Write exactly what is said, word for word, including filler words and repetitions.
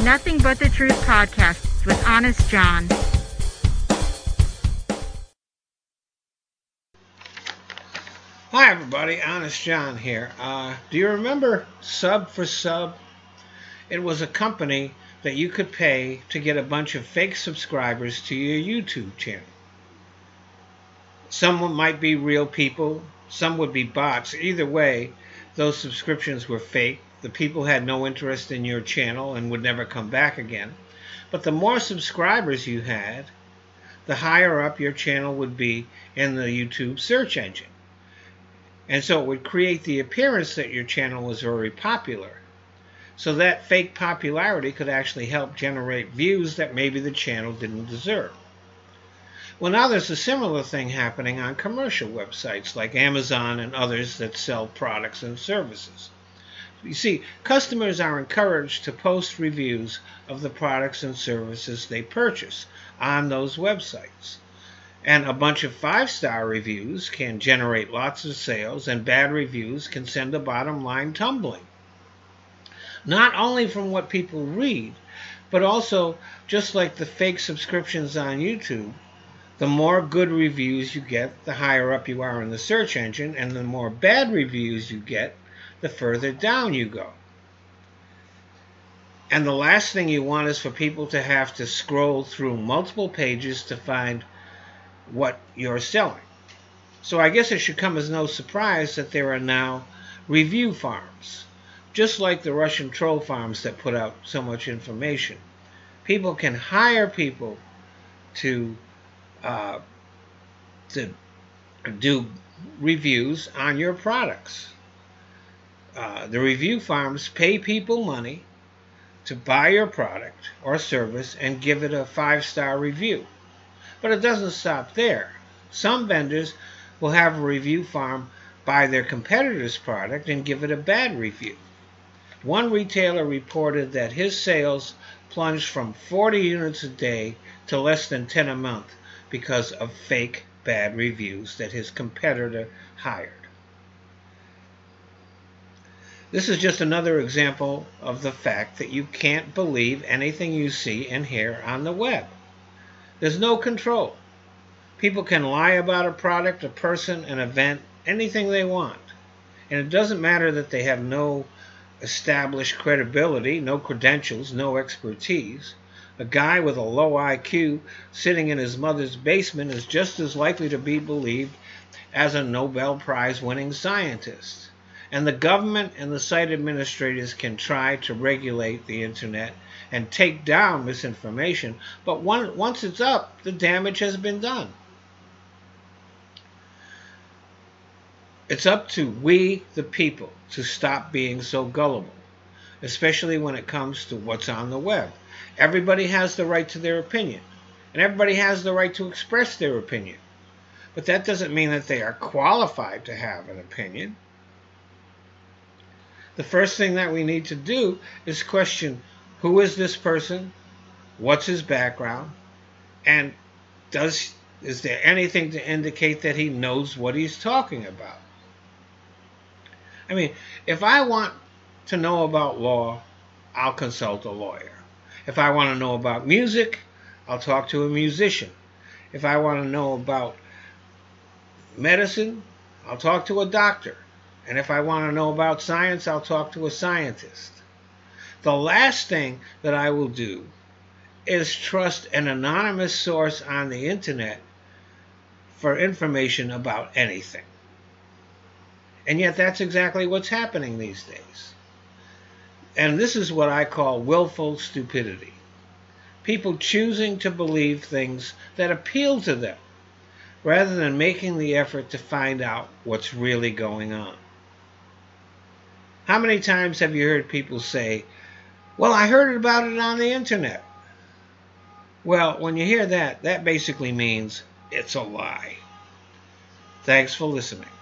Nothing But the Truth podcast with Honest John. Hi everybody, Honest John here. Uh, do you remember Sub for Sub? It was a company that you could pay to get a bunch of fake subscribers to your YouTube channel. Some might be real people, some would be bots. Either way, those subscriptions were fake. The people had no interest in your channel and would never come back again. But the more subscribers you had, the higher up your channel would be in the YouTube search engine. And so it would create the appearance that your channel was very popular. So that fake popularity could actually help generate views that maybe the channel didn't deserve. Well, now there's a similar thing happening on commercial websites like Amazon and others that sell products and services. You see, customers are encouraged to post reviews of the products and services they purchase on those websites. And a bunch of five-star reviews can generate lots of sales, and bad reviews can send the bottom line tumbling. Not only from what people read, but also, just like the fake subscriptions on YouTube, the more good reviews you get, the higher up you are in the search engine, and the more bad reviews you get, the further down you go. And the last thing you want is for people to have to scroll through multiple pages to find what you're selling. So I guess it should come as no surprise that there are now review farms, just like the Russian troll farms that put out so much information. People can hire people to uh, to do reviews on your products. Uh, the review farms pay people money to buy your product or service and give it a five-star review. But it doesn't stop there. Some vendors will have a review farm buy their competitor's product and give it a bad review. One retailer reported that his sales plunged from forty units a day to less than ten a month because of fake bad reviews that his competitor hired. This is just another example of the fact that you can't believe anything you see and hear on the web. There's no control. People can lie about a product, a person, an event, anything they want. And it doesn't matter that they have no established credibility, no credentials, no expertise. A guy with a low I Q sitting in his mother's basement is just as likely to be believed as a Nobel Prize winning scientist. And the government and the site administrators can try to regulate the internet and take down misinformation, but one, once it's up, the damage has been done. It's up to we, the people, to stop being so gullible, especially when it comes to what's on the web. Everybody has the right to their opinion, and everybody has the right to express their opinion. But that doesn't mean that they are qualified to have an opinion. The first thing that we need to do is question, who is this person? What's his background? And does is there anything to indicate that he knows what he's talking about? I mean, if I want to know about law, I'll consult a lawyer. If I want to know about music, I'll talk to a musician. If I want to know about medicine, I'll talk to a doctor. And if I want to know about science, I'll talk to a scientist. The last thing that I will do is trust an anonymous source on the internet for information about anything. And yet that's exactly what's happening these days. And this is what I call willful stupidity. People choosing to believe things that appeal to them, rather than making the effort to find out what's really going on. How many times have you heard people say, well, I heard about it on the internet? Well, when you hear that, that basically means it's a lie. Thanks for listening.